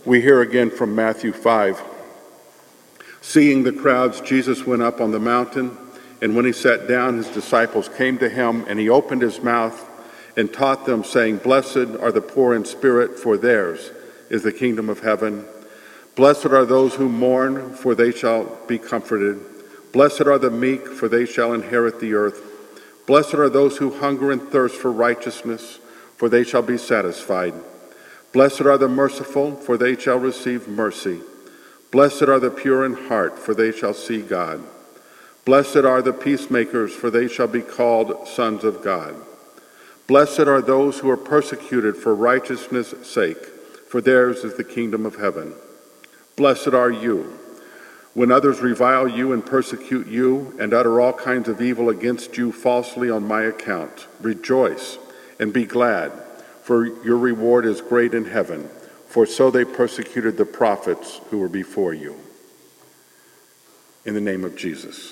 We hear again from Matthew 5. Seeing the crowds, Jesus went up on the mountain, and when he sat down, his disciples came to him, and he opened his mouth and taught them, saying, "Blessed are the poor in spirit, for theirs is the kingdom of heaven. Blessed are those who mourn, for they shall be comforted. Blessed are the meek, for they shall inherit the earth. Blessed are those who hunger and thirst for righteousness, for they shall be satisfied. Blessed are the merciful, for they shall receive mercy. Blessed are the pure in heart, for they shall see God. Blessed are the peacemakers, for they shall be called sons of God. Blessed are those who are persecuted for righteousness' sake, for theirs is the kingdom of heaven. Blessed are you when others revile you and persecute you and utter all kinds of evil against you falsely on my account. Rejoice and be glad, for your reward is great in heaven, for so they persecuted the prophets who were before you." In the name of Jesus.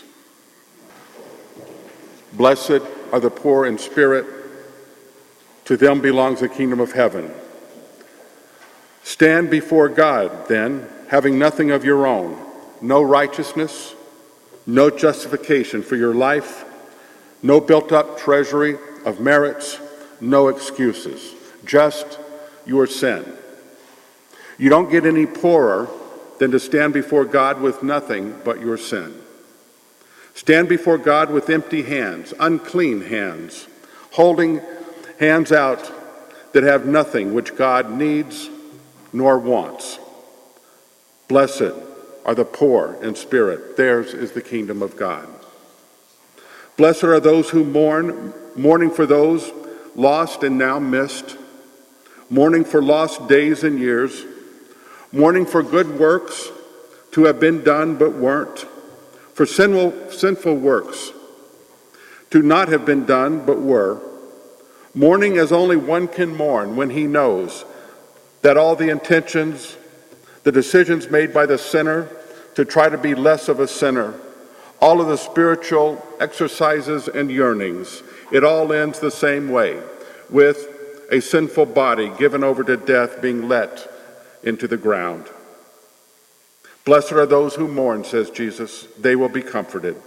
Blessed are the poor in spirit, to them belongs the kingdom of heaven. Stand before God, then, having nothing of your own, no righteousness, no justification for your life, no built-up treasury of merits, no excuses, just your sin. You don't get any poorer than to stand before God with nothing but your sin. Stand before God with empty hands, unclean hands, holding hands out that have nothing which God needs nor wants. Blessed are the poor in spirit, theirs is the kingdom of God. Blessed are those who mourn, mourning for those lost and now missed, mourning for lost days and years, mourning for good works to have been done but weren't, for sinful works to not have been done but were, mourning as only one can mourn when he knows that all the intentions, the decisions made by the sinner to try to be less of a sinner, all of the spiritual exercises and yearnings, it all ends the same way, with a sinful body given over to death being let into the ground. Blessed are those who mourn, says Jesus, they will be comforted.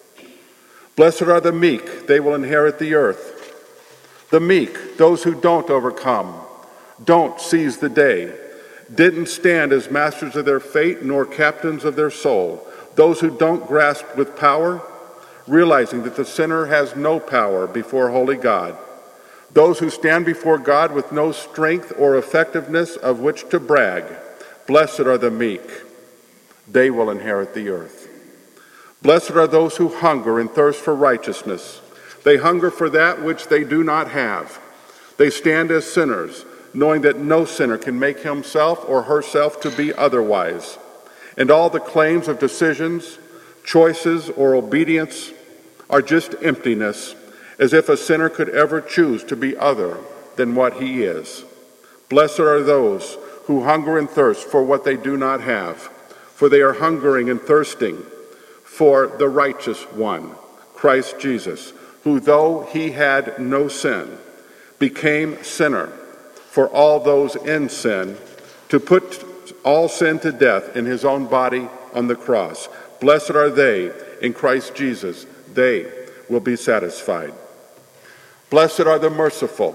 Blessed are the meek, they will inherit the earth. The meek, those who don't overcome, don't seize the day, didn't stand as masters of their fate nor captains of their soul. Those who don't grasp with power, realizing that the sinner has no power before holy God. Those who stand before God with no strength or effectiveness of which to brag. Blessed are the meek, they will inherit the earth. Blessed are those who hunger and thirst for righteousness. They hunger for that which they do not have. They stand as sinners, knowing that no sinner can make himself or herself to be otherwise. And all the claims of decisions, choices, or obedience are just emptiness, as if a sinner could ever choose to be other than what he is. Blessed are those who hunger and thirst for what they do not have, for they are hungering and thirsting for the righteous one, Christ Jesus, who, though he had no sin, became sinner for all those in sin, to put all sin to death in his own body on the cross. Blessed are they in Christ Jesus, they will be satisfied. Blessed are the merciful.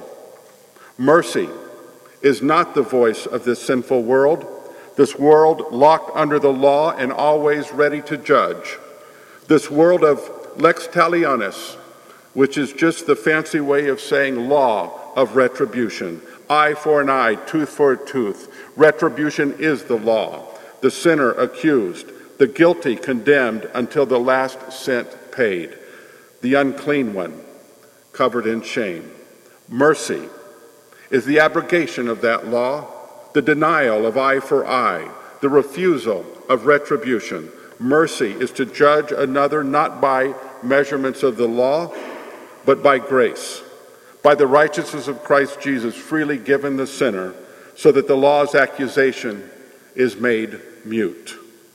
Mercy is not the voice of this sinful world, this world locked under the law and always ready to judge. This world of lex talionis, which is just the fancy way of saying law of retribution. Eye for an eye, tooth for a tooth. Retribution is the law. The sinner accused, the guilty condemned until the last cent paid. The unclean one covered in shame. Mercy is the abrogation of that law, the denial of eye for eye, the refusal of retribution. Mercy is to judge another not by measurements of the law, but by grace, by the righteousness of Christ Jesus freely given the sinner, so that the law's accusation is made mute.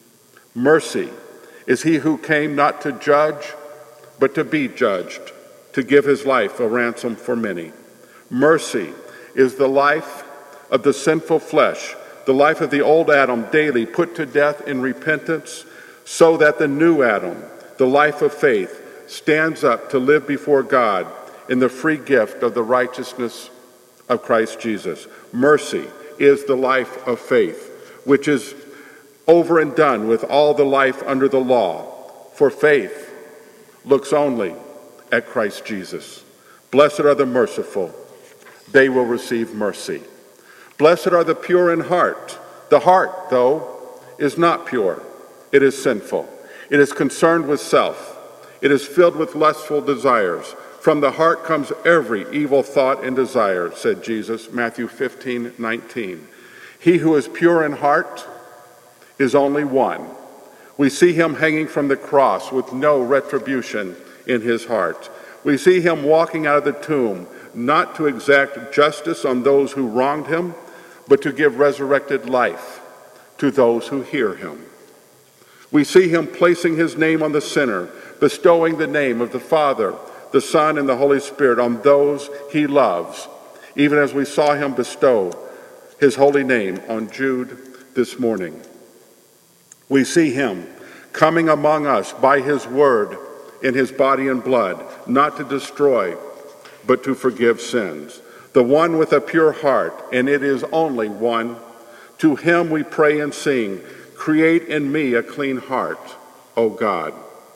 Mercy is he who came not to judge, but to be judged, to give his life a ransom for many. Mercy is the life of the sinful flesh the life of the old Adam daily put to death in repentance, so that the new Adam, the life of faith, stands up to live before God in the free gift of the righteousness of Christ Jesus. Mercy is the life of faith, which is over and done with all the life under the law, for faith looks only at Christ Jesus. Blessed are the merciful, they will receive mercy. Blessed are the pure in heart. The heart, though, is not pure. It is sinful. It is concerned with self. It is filled with lustful desires. From the heart comes every evil thought and desire, said Jesus, Matthew 15:19. He who is pure in heart is only one. We see him hanging from the cross with no retribution in his heart. We see him walking out of the tomb, not to exact justice on those who wronged him, but to give resurrected life to those who hear him. We see him placing his name on the sinner, bestowing the name of the Father, the Son, and the Holy Spirit on those he loves, even as we saw him bestow his holy name on Jude this morning. We see him coming among us by his word in his body and blood, not to destroy, but to forgive sins. The one with a pure heart, and it is only one. To him we pray and sing, create in me a clean heart, O God.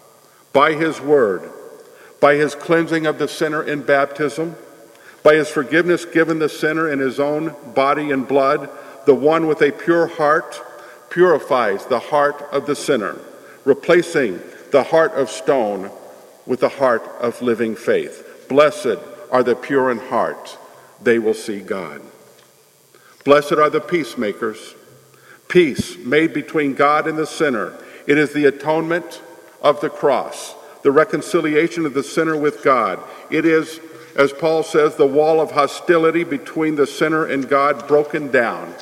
By his word, by his cleansing of the sinner in baptism, by his forgiveness given the sinner in his own body and blood, the one with a pure heart purifies the heart of the sinner, replacing the heart of stone with the heart of living faith. Blessed are the pure in heart, they will see God. Blessed are the peacemakers. Peace made between God and the sinner. It is the atonement of the cross, the reconciliation of the sinner with God. It is, as Paul says, the wall of hostility between the sinner and God broken down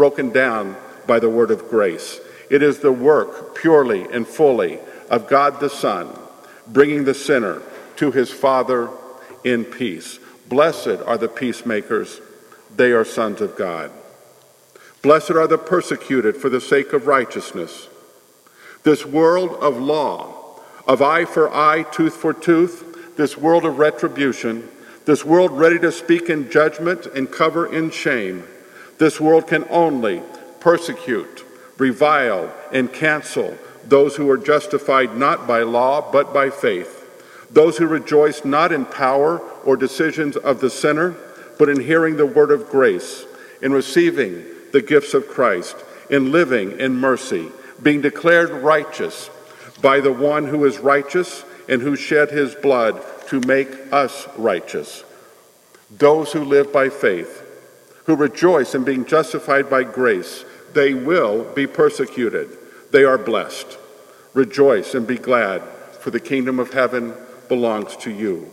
by the word of grace. It is the work purely and fully of God the Son, bringing the sinner to his Father in peace. Blessed are the peacemakers, they are sons of God. Blessed are the persecuted for the sake of righteousness. This world of law, of eye for eye, tooth for tooth, this world of retribution, this world ready to speak in judgment and cover in shame, this world can only persecute, revile, and cancel those who are justified not by law but by faith, those who rejoice not in power or decisions of the sinner, but in hearing the word of grace, in receiving the gifts of Christ, in living in mercy, being declared righteous by the one who is righteous and who shed his blood to make us righteous. Those who live by faith, who rejoice in being justified by grace, they will be persecuted. They are blessed. Rejoice and be glad, for the kingdom of heaven belongs to you.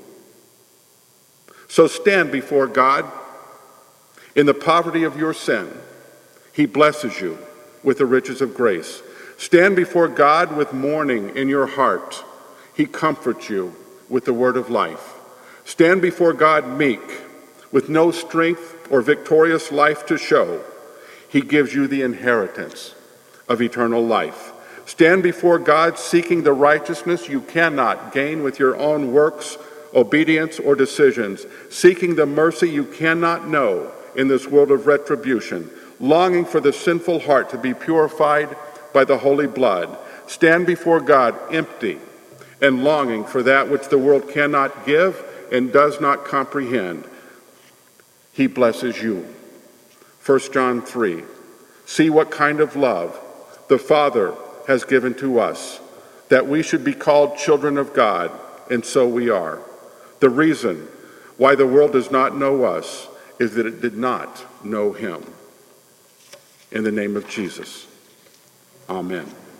So stand before God in the poverty of your sin. He blesses you with the riches of grace. Stand before God with mourning in your heart. He comforts you with the word of life. Stand before God meek, with no strength or victorious life to show. He gives you the inheritance of eternal life. Stand before God seeking the righteousness you cannot gain with your own works, obedience, or decisions, seeking the mercy you cannot know in this world of retribution, longing for the sinful heart to be purified by the holy blood. Stand before God empty and longing for that which the world cannot give and does not comprehend. He blesses you. 1 John 3. See what kind of love the Father has given to us, that we should be called children of God, and so we are. The reason why the world does not know us is that it did not know him. In the name of Jesus, amen.